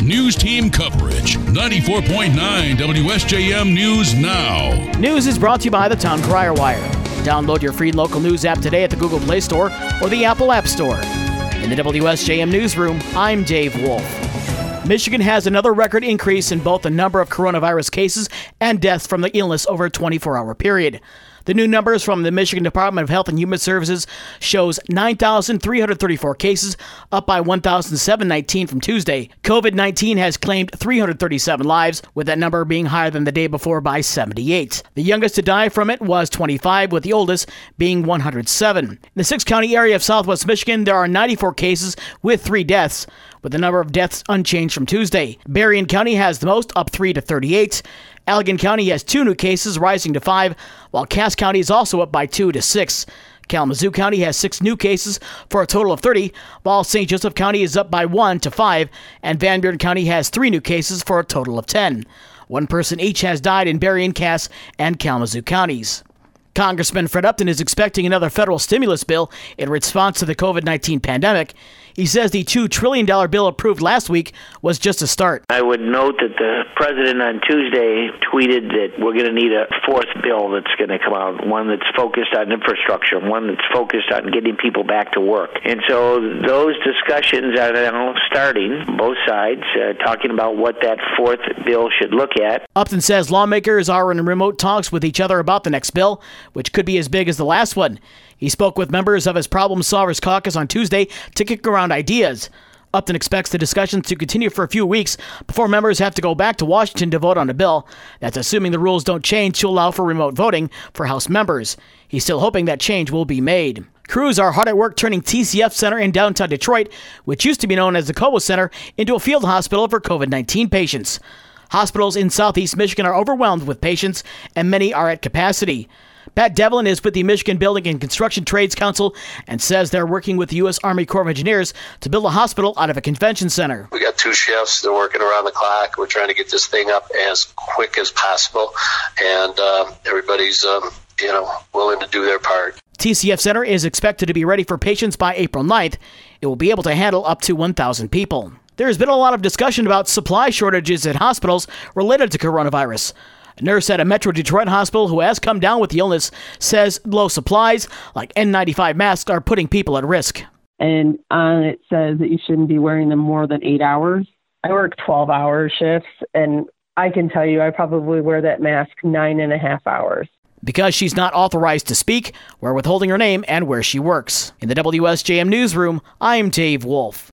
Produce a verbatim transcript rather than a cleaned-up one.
news team coverage. ninety-four point nine W S J M News Now. News is brought to you by the Town Crier Wire. Download your free local news app today at the Google Play Store or the Apple App Store. In the W S J M Newsroom, I'm Dave Wolf. Michigan has another record increase in both the number of coronavirus cases and deaths from the illness over a twenty-four hour period. The new numbers from the Michigan Department of Health and Human Services shows nine thousand three hundred thirty-four cases, up by one thousand seven hundred nineteen from Tuesday. covid nineteen has claimed three hundred thirty-seven lives, with that number being higher than the day before by seventy-eight. The youngest to die from it was twenty-five, with the oldest being one hundred seven. In the six-county area of southwest Michigan, there are ninety-four cases with three deaths, with the number of deaths unchanged from Tuesday. Berrien County has the most, up three to thirty-eight. Allegan County has two new cases, rising to five, while Cass County is also up by two to six. Kalamazoo County has six new cases for a total of thirty, while Saint Joseph County is up by one to five, and Van Buren County has three new cases for a total of ten. One person each has died in Berrien, Cass, and Kalamazoo counties. Congressman Fred Upton is expecting another federal stimulus bill in response to the covid nineteen pandemic. He says the two trillion dollars bill approved last week was just a start. I would note that the president on Tuesday tweeted that we're going to need a fourth bill that's going to come out, one that's focused on infrastructure, one that's focused on getting people back to work. And so those discussions are now starting, both sides, uh, talking about what that fourth bill should look at. Upton says lawmakers are in remote talks with each other about the next bill, which could be as big as the last one. He spoke with members of his Problem Solvers Caucus on Tuesday to kick around ideas. Upton expects the discussions to continue for a few weeks before members have to go back to Washington to vote on a bill. That's assuming the rules don't change to allow for remote voting for House members. He's still hoping that change will be made. Crews are hard at work turning T C F Center in downtown Detroit, which used to be known as the Cobo Center, into a field hospital for covid nineteen patients. Hospitals in southeast Michigan are overwhelmed with patients, and many are at capacity. Pat Devlin is with the Michigan Building and Construction Trades Council and says they're working with the U S Army Corps of Engineers to build a hospital out of a convention center. We got two shifts. They're working around the clock. We're trying to get this thing up as quick as possible, and uh, everybody's um, you know, willing to do their part. T C F Center is expected to be ready for patients by April ninth. It will be able to handle up to one thousand people. There has been a lot of discussion about supply shortages at hospitals related to coronavirus. A nurse at a Metro Detroit hospital who has come down with the illness says low supplies, like N ninety-five masks, are putting people at risk. And on it says that you shouldn't be wearing them more than eight hours. I work twelve hour shifts, and I can tell you I probably wear that mask nine and a half hours. Because she's not authorized to speak, we're withholding her name and where she works. In the W S J M Newsroom, I'm Dave Wolf.